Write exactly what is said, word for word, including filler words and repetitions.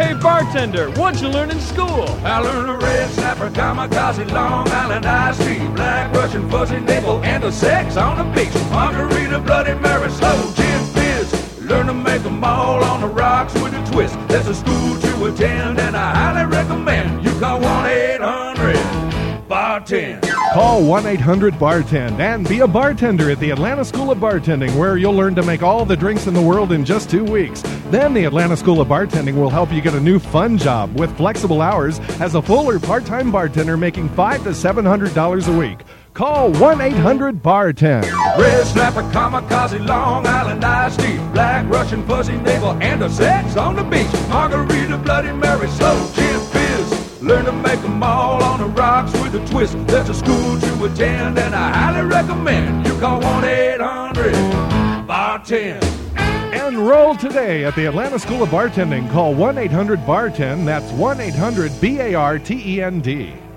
Hey, bartender, what'd you learn in school? I learned a red snapper, kamikaze, Long Island iced tea, black Russian fuzzy nipple, and the sex on the beach. Margarita, Bloody Mary, slow gin fizz. Learn to make them all on the rocks with a twist. There's a school to attend, and I highly recommend you call one eight hundred bartend. Call one eight hundred bartend and be a bartender at the Atlanta School of Bartending, where you'll learn to make all the drinks in the world in just two weeks. Then the Atlanta School of Bartending will help you get a new fun job with flexible hours as a full or part-time bartender making five hundred to seven hundred dollars a week. Call one eight hundred bartend. Red snapper, kamikaze, Long Island iced tea, black Russian fuzzy navel, and the sex on the beach. Margarita, Bloody Mary, slow gin fizz. Learn to make them all on the rocks with a twist. There's a school to attend, and I highly recommend you call one eight hundred bartend. Enroll today at the Atlanta School of Bartending. Call one eight hundred bartend. That's one eight hundred B A R T E N D.